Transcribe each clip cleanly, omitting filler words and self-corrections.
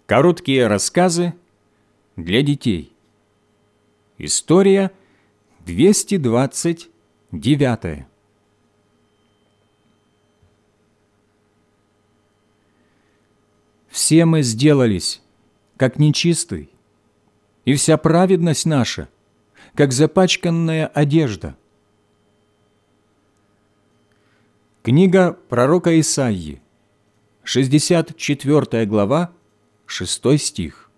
Короткие рассказы для детей. История 229. Все мы сделались, как нечистый, и вся праведность наша, как запачканная одежда. Книга пророка Исаии, 64 глава, 6 стих.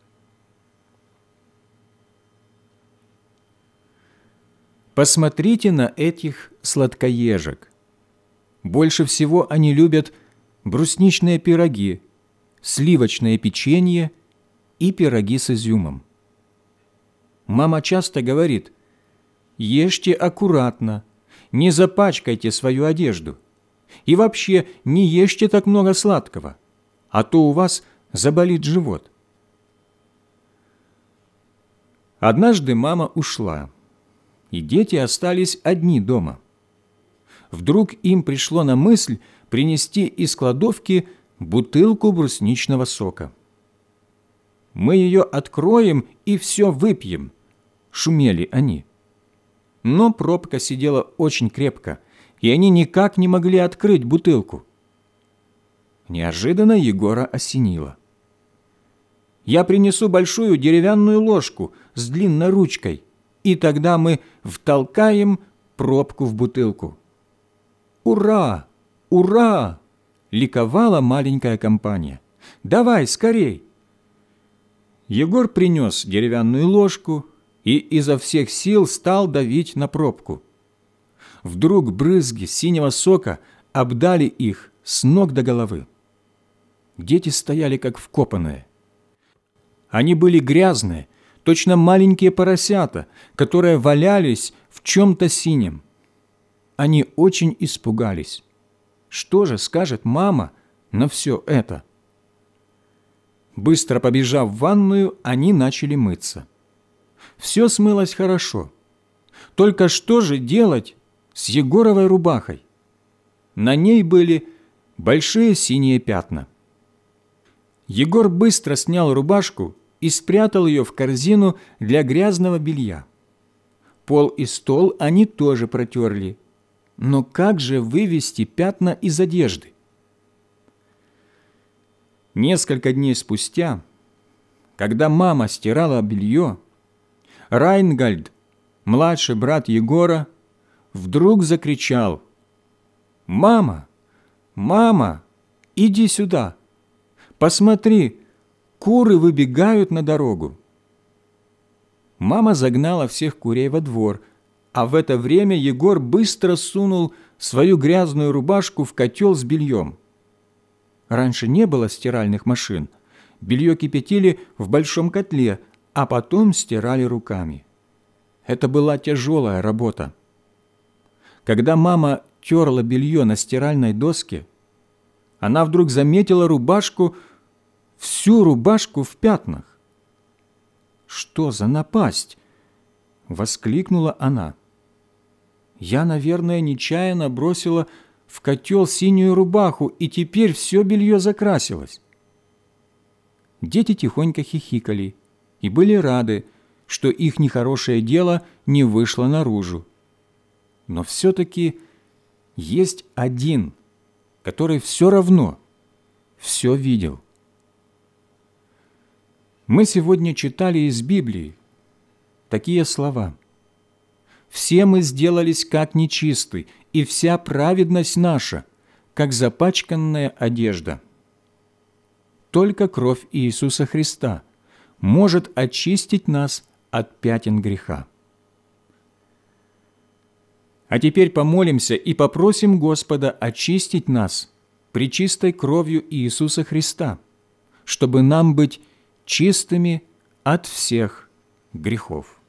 Посмотрите на этих сладкоежек. Больше всего они любят брусничные пироги, сливочное печенье и пироги с изюмом. Мама часто говорит: ешьте аккуратно, не запачкайте свою одежду. И вообще не ешьте так много сладкого, а то у вас заболит живот. Однажды мама ушла, и дети остались одни дома. Вдруг им пришло на мысль принести из кладовки бутылку брусничного сока. «Мы ее откроем и все выпьем», – шумели они. Но пробка сидела очень крепко, и они никак не могли открыть бутылку. Неожиданно Егора осенило. «Я принесу большую деревянную ложку с длинной ручкой, и тогда мы втолкаем пробку в бутылку». «Ура! Ура!» – ликовала маленькая компания. «Давай, скорей!» Егор принес деревянную ложку и изо всех сил стал давить на пробку. Вдруг брызги синего сока обдали их с ног до головы. Дети стояли как вкопанные. Они были грязные, точно маленькие поросята, которые валялись в чем-то синем. Они очень испугались. Что же скажет мама на все это? Быстро побежав в ванную, они начали мыться. Все смылось хорошо. Только что же делать с Егоровой рубахой? На ней были большие синие пятна. Егор быстро снял рубашку и спрятал ее в корзину для грязного белья. Пол и стол они тоже протерли. Но как же вывести пятна из одежды? Несколько дней спустя, когда мама стирала белье, Райнгольд, младший брат Егора, вдруг закричал: «Мама! Мама! Иди сюда! Посмотри, куры выбегают на дорогу!» Мама загнала всех курей во двор, а в это время Егор быстро сунул свою грязную рубашку в котел с бельем. Раньше не было стиральных машин. Белье кипятили в большом котле, а потом стирали руками. Это была тяжелая работа. Когда мама терла белье на стиральной доске, она вдруг заметила всю рубашку в пятнах. «Что за напасть?» – воскликнула она. «Я, наверное, нечаянно бросила в котел синюю рубаху, и теперь все белье закрасилось». Дети тихонько хихикали и были рады, что их нехорошее дело не вышло наружу. Но все-таки есть один, который все равно все видел. Мы сегодня читали из Библии такие слова: «Все мы сделались как нечистый, и вся праведность наша, как запачканная одежда». Только кровь Иисуса Христа может очистить нас от пятен греха. А теперь помолимся и попросим Господа очистить нас пречистой кровью Иисуса Христа, чтобы нам быть чистыми от всех грехов.